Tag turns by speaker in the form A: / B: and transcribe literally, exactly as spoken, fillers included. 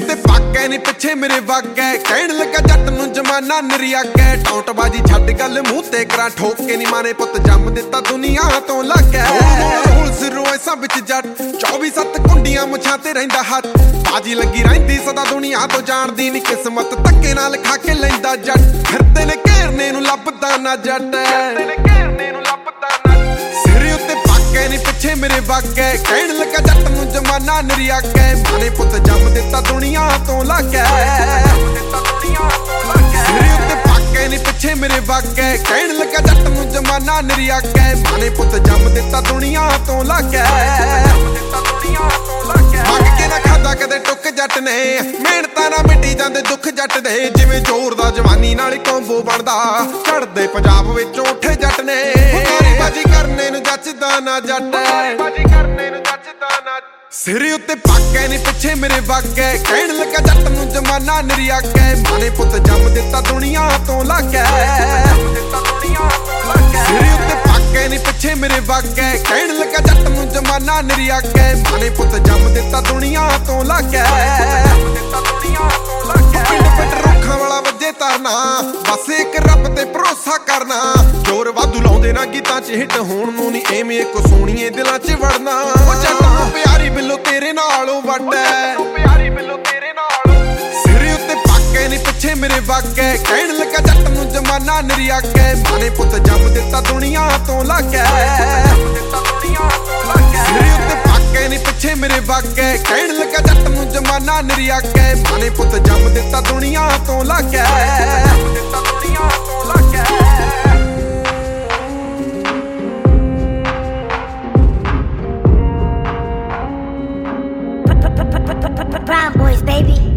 A: ਉੱਤੇ ਪਾਕੇ ਨੀ ਪਿੱਛੇ ਮੇਰੇ ਵਾਗੈ ਕਹਿਣ ਲੱਗਾ ਜੱਟ ਨੂੰ ਜਮਾਨਾ ਨਰਿਆਗੈ ਟੌਂਟ ਬਾਜੀ ਛੱਡ ਗੱਲ ਮੂੰਹ ਤੇ ਕਰਾਂ ਠੋਕ ਕੇ ਨੀ ਮਾਰੇ ਪੁੱਤ ਜੰਮ ਦਿੱਤਾ ਦੁਨੀਆ ਤੋਂ ਲੱਗੈ ਹੁਣ ਸਿਰੋਂ ਐਸਾ ਵਿੱਚ ਜੱਟ ਚੌਵੀ ਸੱਤ ਕੁੰਡੀਆਂ ਮੁੱਛਾਂ ਤੇ ਰਹਿੰਦਾ ਹੱਥ ਬਾਜੀ ਲੱਗੀ ਰਹਿੰਦੀ ਸਦਾ ਦੁਨੀਆ ਤੋਂ ਜਾਣਦੀ ਨੀ ਕਿਸਮਤ ਧੱਕੇ ਨਾਲ ਖਾ ਕੇ ਲੈਂਦਾ ਜੱਟ ਫਿਰਦੇ ਨੇ ਘੇਰਨੇ ਨੂੰ ਲੱਭਦਾ ਨਾ ਜੱਟ ਘੇਰਨੇ ਨੂੰ ਲੱਭਦਾ ਨਾ ਸਿਰ ਉੱਤੇ ਪਾਕੇ ਨੀ ਪਿੱਛੇ ਮੇਰੇ ਵਾਗੈ ਕਹਿਣ ਲੱਗਾ ਜੱਟ ਨੂੰ ਜਮਾਨਾ ਨਰਿਆਗੈ ਮਾਨੇ ਪੁੱਤ ਜੰਮ ਦਿੱਤਾ ਦੁਨੀਆ ਤੋਂ ਲੱਗੈ ਸਿਰ ਉੱਤੇ ਪਾਕੇ ਨੀ ਪਿੱਛੇ ਮੇਰੇ ਵਾਗੈ ਕਹਿਣ ਲੱਗਾ ਜੱਟ ਨੂੰ ਜਮਾਨਾ ਨਰਿਆਗੈ ਮਾਨੇ ਪੁੱਤ ਜੰਮ ਦਿੱਤਾ ਦੁਨੀਆ ਤੋਂ ਲੱਗੈ ਮੰਗ ਕੇ ਨਾ ਖਾਦਾ ਕਦੇ ਟੁੱਕ ਜੱਟ ਨੇ ਮਿਹਨਤਾਂ ਨਾ ਮਿੱਟੀ ਜਾਂਦੇ ਦੁੱਖ ਜੱਟ ਦੇ ਜਿਵੇਂ ਜ਼ੋਰ ਦਾ ਜਵਾਨੀ ਨਾਲ ਕੰਬੋ ਬਣਦਾ ਚੜਦੇ ਪੰਜਾਬ ਵਿੱਚੋਂ ਉੱਠੇ ਜੱਟ ਨੇ ਬਾਜੀ ਕਰਨੇ ਨੂੰ ਜੱਚਦਾ ਨਾ ਜੱਟ ਬਾਜੀ ਕਰਨੇ ਨੂੰ ਜੱਚਦਾ ਨਾ ਸਿਰ ਉੱਤੇ ਪਾਕੇ ਨੀ ਪਿੱਛੇ ਮੇਰੇ ਵਾਗੈ ਕਹਿਣ ਲੱਗਾ ਜੱਟ ਨੂੰ ਜਮਾਨਾ ਨਰਿਆਗੈ ਮਾਨੇ ਪੁੱਤ ਜੰਮ ਦਿੱਤਾ ਦੁਨੀਆ ਤੋਂ ਲੱਗੈ ਸਿਰ ਉੱਤੇ ਪਾਕੇ ਨੀ ਪਿੱਛੇ ਮੇਰੇ ਵਾਗੈ ਕਹਿਣ ਲੱਗਾ ਜੱਟ ਨੂੰ ਜਮਾਨਾ ਨਰਿਆਗੈ ਮਾਨੇ ਪੁੱਤ ਜੰਮ ਦਿੱਤਾ ਦੁਨੀਆ ਤੋਂ ਲੱਗੈ ਪਿੰਡ ਪਿੰਡ ਰੁੱਖਾਂ ਵਾਲਾ ਵੱਜੇ ਤਰਨਾ ਬਸ ਇੱਕ ਰੱਬ ਤੇ ਭਰੋਸਾ ਕਰਨਾ ਜ਼ੋਰ ਵਾਧੂ ਲਾਉਂਦੇ ਨਾ ਗੀਤਾਂ ਚ ਹਿੱਟ ਹੋਣ ਨੂੰ ਨੀ ਐਵੇਂ ਇੱਕ ਸੋਹਣੀਏ ਦਿਲਾਂ ਚ ਵੜਨਾ ਉਹ ਜੱਟ ਨੂੰ ਪਿਆਰੀ ਬਿੱਲੋ ਤੇਰੇ ਨਾਲੋਂ ਵੱਡ ਐ ਪਿਆਰੀ ਬਿੱਲੋ ਤੇਰੇ ਨਾਲੋਂ ਸਿਰ ਉੱਤੇ ਪਾਕੇ ਨੀ ਪਿੱਛੇ ਮੇਰੇ ਵਾਗੈ ਕਹਿਣ ਲੱਗਾ ਜੱਟ ਨੂੰ ਜਮਾਨਾ ਨਰਿਆਗੈ ਮਾਨੇ ਪੁੱਤ ਜੰਮ ਦਿੱਤਾ ਦੁਨੀਆ ਤੋਂ ਲੱਗੈ ਸਿਰ ਉੱਤੇ ਪਾਕੇ ਨੀ ਪਿੱਛੇ ਮੇਰੇ ਵਾਗੈ ਕਹਿਣ ਲੱਗਾ ਜੱਟ ਨੂੰ ਜਮਾਨਾ ਨਰਿਆਗੈ ਮਾਨੇ ਪੁੱਤ ਜੰਮ ਦਿੱਤਾ ਦੁਨੀਆ ਤੋਂ ਲੱਗੈ
B: Brown boys, baby.